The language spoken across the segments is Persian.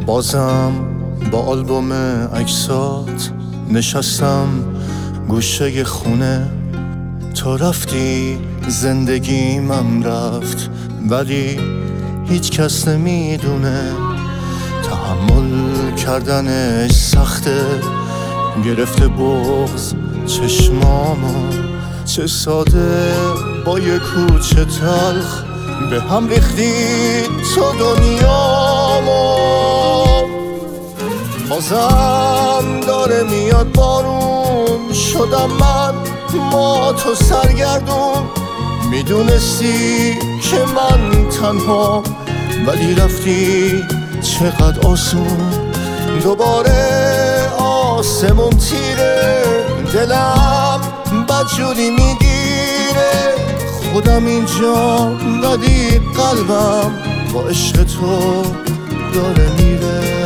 بازم با آلبوم عکسات نشستم گوشه خونه. تو رفتی زندگیمم رفت، ولی هیچ کس نمیدونه تحمل کردنش سخته. گرفته بغض چشمامو، چه ساده با یه کوچه تلخ به هم ریختی تو دنیامو. بازم داره میاد بارون، شدم من ما تو سرگردون. میدونستی که من تنها، ولی رفتی چقدر آسون. دوباره آسمون تیره، دلم بدجوری میگیره. خودم اینجا ولی قلبم با عشق تو داره میره.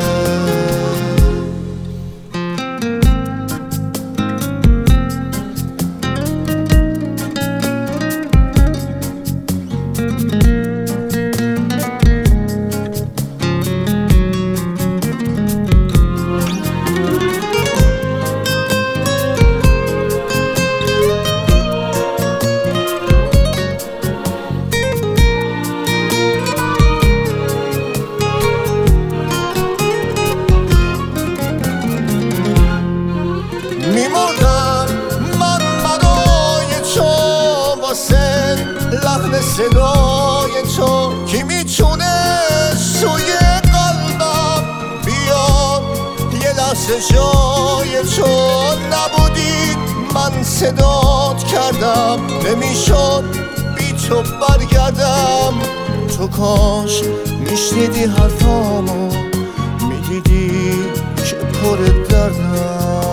میمردم من برای تو، واسه لحن صدای تو. کی میتونه سوی قلبم بیاد یه لحظه جای تو؟ نبودی من صدات کردم، نمیشد بی تو برگردم. تو کاش میشنیدی حرفامو، میدیدی که پر دردم.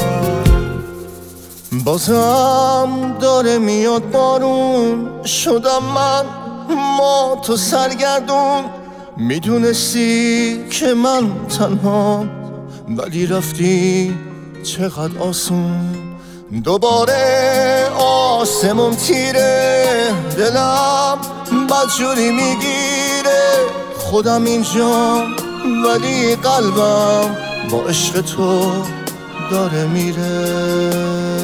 بازم داره میاد بارون، شدم من ما تو سرگردون. میدونستی که من تنها، ولی رفتی چقدر آسون. دوباره آسمون تیره، دلم بدجوری میگیره. خودم اینجا ولی قلبم با عشق تو داره میره.